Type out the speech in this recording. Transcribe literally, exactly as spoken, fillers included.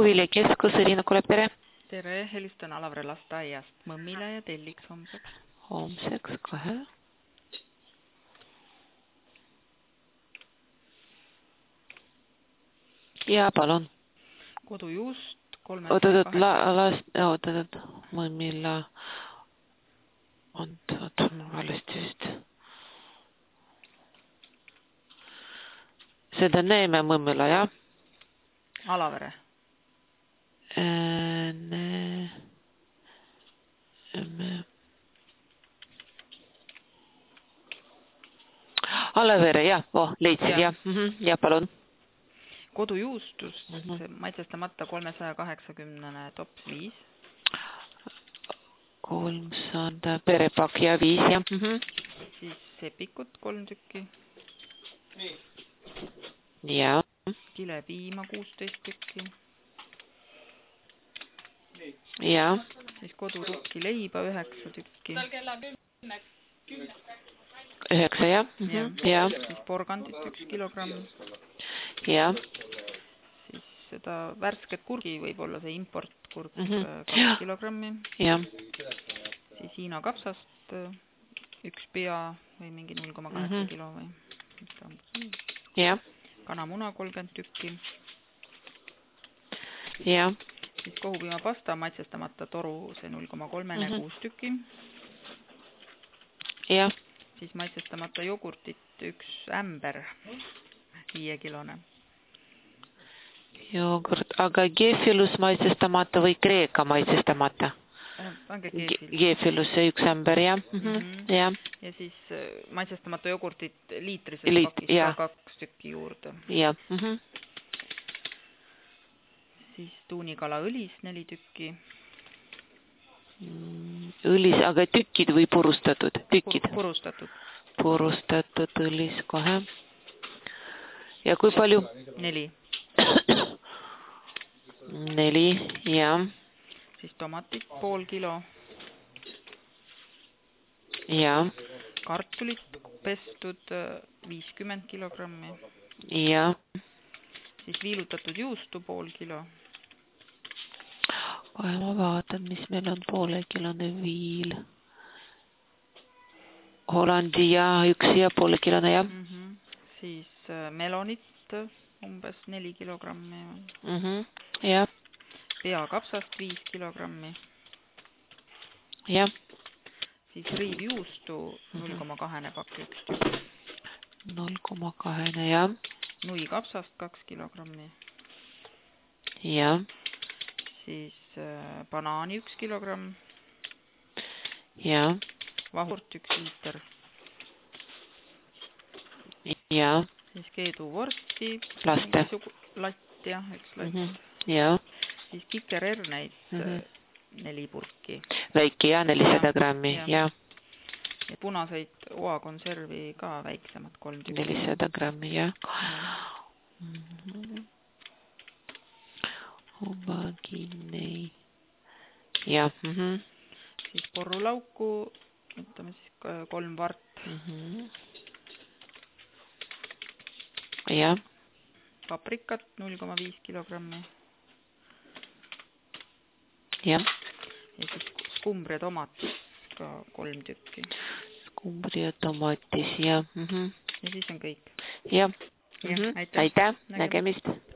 puuviljakeskus, Irina Kulepere. Tere, helistan Alavere lasteaiast Mõmmile ja telliks homseks. Homseks kohe. Ja palun. Kodujuust kolmesaja kaheksa. Oot-oot, Mõmmila on, oot, mul valesti vist. Seda neeme Mõmmila, jah? Alavere. Ne... Alavere, jah, oh, leidsin, jah, ja. Mm -hmm. ja palun. Kodujuustus, mm -hmm. maitsestamata kolmesaja kaheksakümne tops viis. kolmsada perepakk ja viis, jah. Mm -hmm. Siis sepikut kolm tükki. Ja. Kilepiima kuusteist tükki. Ja. Siis kodurukki leiba üheksa tükki. üheksa, jah. Mm -hmm. ja. Siis porgandit üks kilogramm. Ja. Siis seda värsket kurgi, võib-olla see importkurk mm -hmm. kaks ja. kilogrammi. Ja. Siis Hiina kapsast üks pea või mingi null koma kaheksa mm -hmm. kilo või. Ja. Kanamuna kolmkümmend tükki. Ja. Siis kohupiima pasta, maitsestamata toru, see null koma kolm mm -hmm. kuus tükki. Ja. Siis maitsestamata jogurtit üks ämber, viiekilone. Jogurt, aga Gefilus maitsestamata või Kreeka maitsestamata? Pange Gefilus. Gefilus, see üks ämber, jah. Mm -hmm. mm -hmm. ja. ja siis maitsestamata jogurtit liitrises Liit, pakis ja. ka kaks tükki juurde. Ja. Mm -hmm. Siis tuunikala õlis neli tükki. Õlis, aga tükid või purustatud? Tükid. Purustatud. Purustatud õlis kohe. Ja kui palju? Neli. Neli, ja. Siis tomatit pool kilo. Ja. Kartulit pestud viiskümmend kilogrammi. Ja. Siis viilutatud juustu pool kilo. Kohe ma vaatan, mis meil on poolekilone viil. Hollandi ja üks ja poolekilone, jah. Mm -hmm. Siis melonit umbes neli kilogrammi. Mm -hmm. Ja. Peakapsast viis kilogrammi. Ja. Siis riivjuustu null koma kahene pakk üks tükk. null koma kahene, jah. Nui kapsast kaks kilogrammi. Ja. Siis äh, banaani üks kilogramm. Ja. Vahurt üks liiter. Ja. Siis keeduvorsti. Laste. Latt, jah, üks latt. Mm -hmm. Ja. Siis kikererneid mm -hmm. neli purki. Väike, jah, nelisada grammi, ja. ja. Ja punaseid oakonservi ka väiksemad kolm tükki. nelisada grammi, jah. Mm -hmm. Obaginei. Ja. Mm -hmm. Siis porrulauku, ütleme siis kolm vart. Mm -hmm. Ja. Paprikat null koma viis kilogrammi. Ja. Ja siis skumbri ja tomatis ka kolm tükki. Skumbri ja tomatis, ja. Mm -hmm. Ja siis on kõik. Ja. Ja, mm -hmm. aitäh. Aitäh, nägemist.